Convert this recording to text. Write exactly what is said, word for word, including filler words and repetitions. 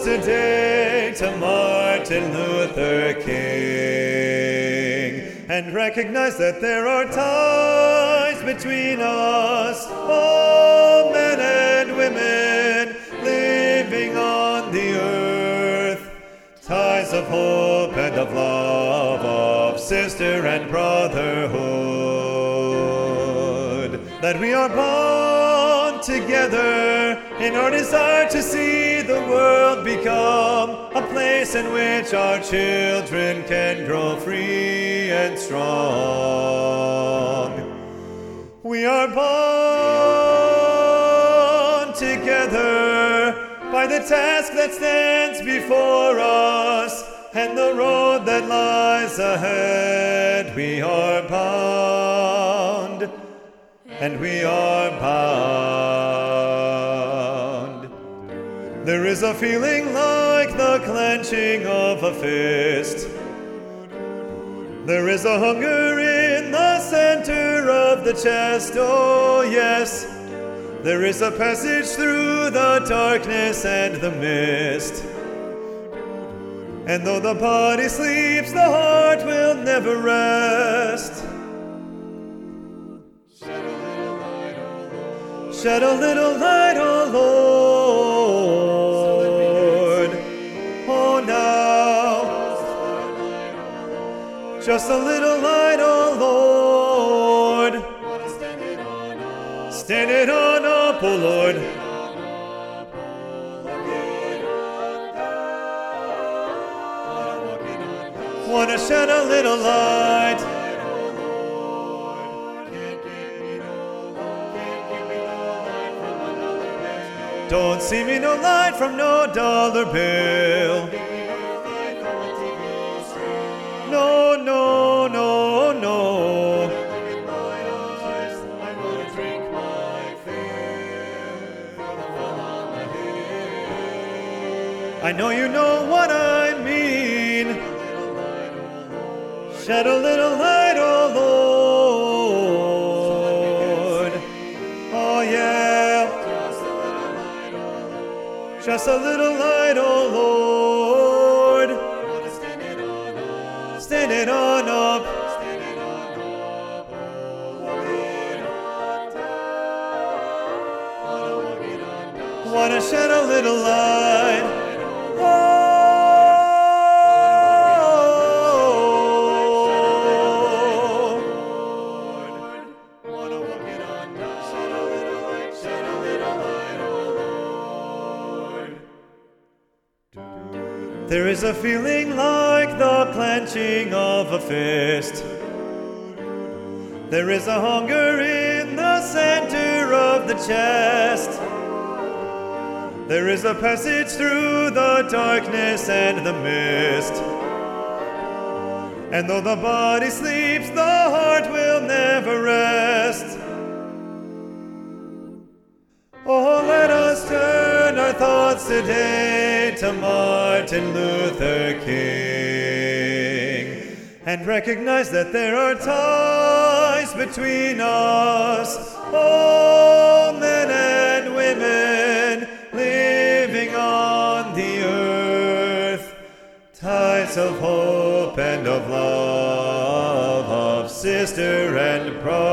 today to Martin Luther King, and recognize that there are ties between us, all men and women living on the earth, ties of hope and of love, of sister and brotherhood, that we are bound together in our desire to see the world become a place in which our children can grow free and strong. We are bound together by the task that stands before us and the road that lies ahead. We are bound, and we are bound. There is a feeling like the clenching of a fist. There is a hunger in the center of the chest, oh yes. There is a passage through the darkness and the mist. And though the body sleeps, the heart will never rest. Shed a little light, O Lord. Oh, now. Just a little light, O Lord. Stand it on up, O Lord. Wanna shed a little light. Don't see me no light from no dollar bill. No, no, no, no. I know you know what I mean. Shed a little light, oh Lord. Oh yeah. Just a little light, oh Lord. Stand it on up. Wanna shed a little light. There is a feeling like the clenching of a fist. There is a hunger in the center of the chest. There is a passage through the darkness and the mist. And though the body sleeps, the heart will never rest. Oh, let us turn our thoughts today to Martin Luther King, and recognize that there are ties between us, all men and women living on the earth, ties of hope and of love, of sister and brother.